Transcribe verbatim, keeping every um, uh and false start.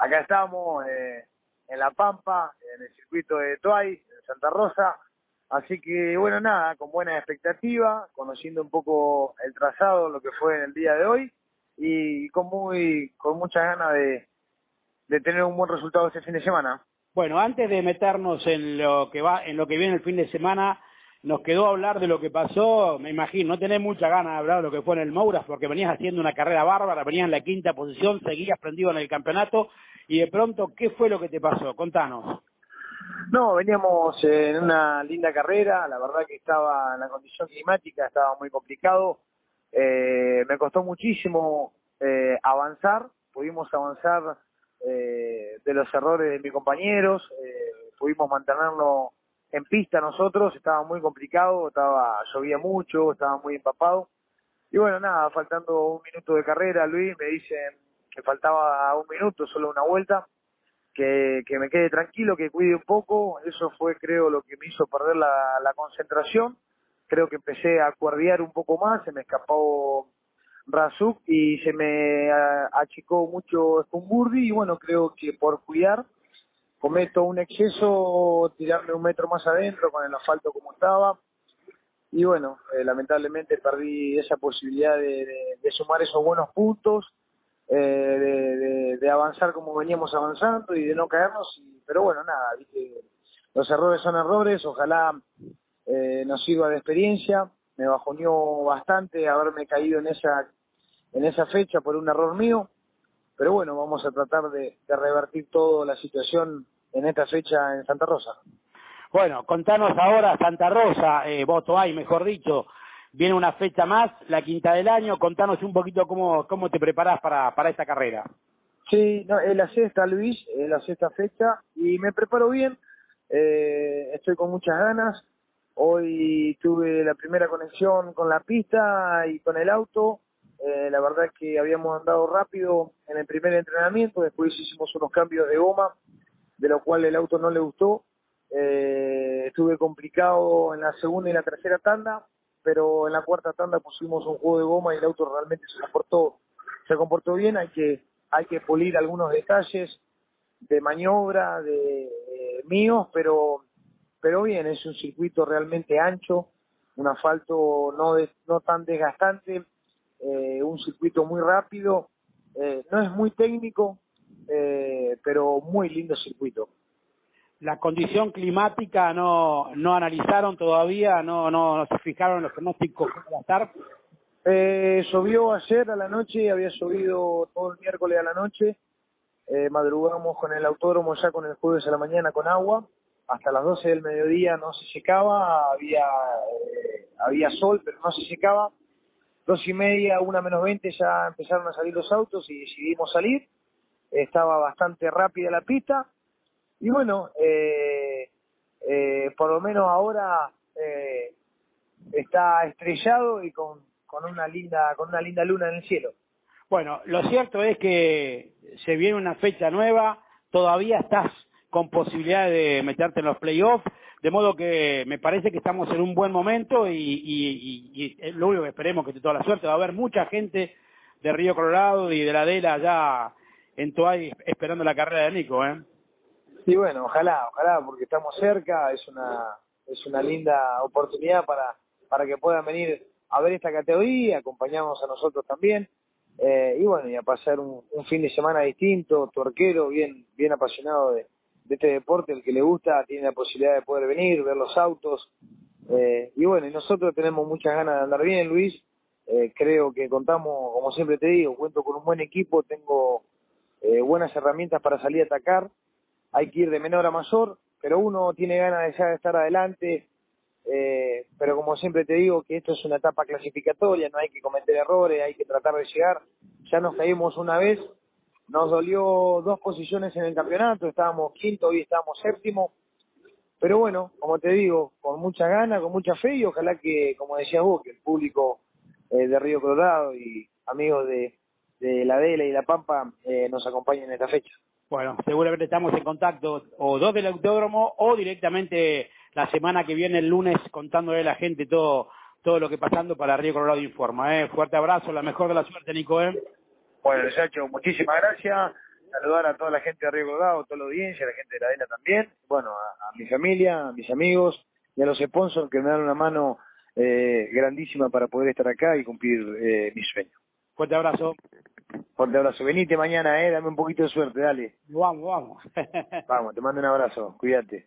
acá estamos eh, en La Pampa, en el circuito de Toay, en Santa Rosa. Así que, bueno, nada, con buena expectativa, conociendo un poco el trazado, lo que fue en el día de hoy, y con muy con muchas ganas de, de tener un buen resultado este fin de semana. Bueno, antes de meternos en lo que va, en lo que viene el fin de semana, nos quedó hablar de lo que pasó. Me imagino, no tenés mucha ganas de hablar de lo que fue en el Mouras, porque venías haciendo una carrera bárbara, venías en la quinta posición, seguías prendido en el campeonato, y de pronto, ¿qué fue lo que te pasó? Contanos. No, veníamos en una linda carrera, la verdad que estaba en la condición climática, estaba muy complicado, eh, me costó muchísimo eh, avanzar, pudimos avanzar eh, de los errores de mis compañeros, eh, pudimos mantenerlo en pista nosotros, estaba muy complicado, estaba llovía mucho, estaba muy empapado, y bueno, nada, faltando un minuto de carrera, Luis, me dicen que faltaba un minuto, solo una vuelta, que, que me quede tranquilo, que cuide un poco. Eso fue, creo, lo que me hizo perder la, la concentración. Creo que empecé a cuerdear un poco más, se me escapó Razuk y se me a, achicó mucho Scumburdi, y bueno, creo que por cuidar cometo un exceso, tirarme un metro más adentro con el asfalto como estaba, y bueno, eh, lamentablemente perdí esa posibilidad de, de, de sumar esos buenos puntos, eh, de, de, de avanzar como veníamos avanzando y de no caernos, y, pero bueno, nada, ¿viste? Los errores son errores, ojalá eh, nos sirva de experiencia. Me bajoneó bastante haberme caído en esa en esa fecha por un error mío, pero bueno, vamos a tratar de, de revertir toda la situación en esta fecha en Santa Rosa. Bueno, contanos ahora, Santa Rosa, eh, vos Toay, mejor dicho, viene una fecha más, la quinta del año. Contanos un poquito cómo, cómo te preparás para, para esta carrera. Sí, no, es la sexta, Luis, es la sexta fecha y me preparo bien, eh, estoy con muchas ganas. Hoy tuve la primera conexión con la pista y con el auto, eh, la verdad es que habíamos andado rápido en el primer entrenamiento, después hicimos unos cambios de goma, de lo cual el auto no le gustó, eh, estuve complicado en la segunda y la tercera tanda, pero en la cuarta tanda pusimos un juego de goma y el auto realmente se comportó, se comportó bien. Hay que hay que pulir algunos detalles de maniobra de, de míos, pero pero bien, es un circuito realmente ancho, un asfalto no de, no tan desgastante, eh, un circuito muy rápido, eh, no es muy técnico, eh, pero muy lindo circuito. La condición climática no, no analizaron todavía, no, no, no se fijaron en los pronósticos cómo va a estar. Eh, llovió ayer a la noche, había llovido todo el miércoles a la noche, eh, madrugamos con el autódromo ya con el jueves a la mañana con agua, hasta las doce del mediodía no se secaba, había eh, había sol pero no se secaba, dos y media, una menos veinte ya empezaron a salir los autos y decidimos salir, estaba bastante rápida la pista, y bueno, eh, eh, por lo menos ahora eh, está estrellado y con, con una linda con una linda luna en el cielo. Bueno, lo cierto es que se viene una fecha nueva, todavía estás con posibilidad de meterte en los playoffs, de modo que me parece que estamos en un buen momento y, y, y, y lo único que esperemos que te toda la suerte. Va a haber mucha gente de Río Colorado y de la Adela allá en Toay esperando la carrera de Nico, ¿eh? Y bueno, ojalá, ojalá, porque estamos cerca, es una es una linda oportunidad para para que puedan venir a ver esta categoría, acompañarnos a nosotros también, eh, y bueno, y a pasar un, un fin de semana distinto, tuerquero, bien bien apasionado de, de este deporte, el que le gusta tiene la posibilidad de poder venir, ver los autos, eh, y bueno, y nosotros tenemos muchas ganas de andar bien, Luis, eh, creo que contamos, como siempre te digo, cuento con un buen equipo, tengo eh, buenas herramientas para salir a atacar. Hay que ir de menor a mayor, pero uno tiene ganas de ya estar adelante, eh, pero como siempre te digo que esto es una etapa clasificatoria, no hay que cometer errores, hay que tratar de llegar. Ya nos caímos una vez, nos dolió dos posiciones en el campeonato, estábamos quinto, hoy estábamos séptimo, pero bueno, como te digo, con mucha gana, con mucha fe, y ojalá que, como decías vos, que el público eh, de Río Colorado y amigos de, de la Adela y La Pampa eh, nos acompañen en esta fecha. Bueno, seguramente estamos en contacto o dos del autódromo o directamente la semana que viene, el lunes, contándole a la gente todo todo lo que pasando para Río Colorado Informa. ¿eh? Fuerte abrazo, la mejor de la suerte, Nico. ¿eh? Bueno, Sacho, muchísimas gracias. saludar a toda la gente de Río Colorado, a toda la audiencia, a la gente de la ADENA también, bueno, a, a mi familia, a mis amigos y a los sponsors que me dan una mano eh, grandísima para poder estar acá y cumplir eh, mi sueño. Fuerte abrazo. Fuerte abrazo. Venite mañana, eh, dame un poquito de suerte, dale. Vamos, vamos. Vamos, te mando un abrazo, cuídate.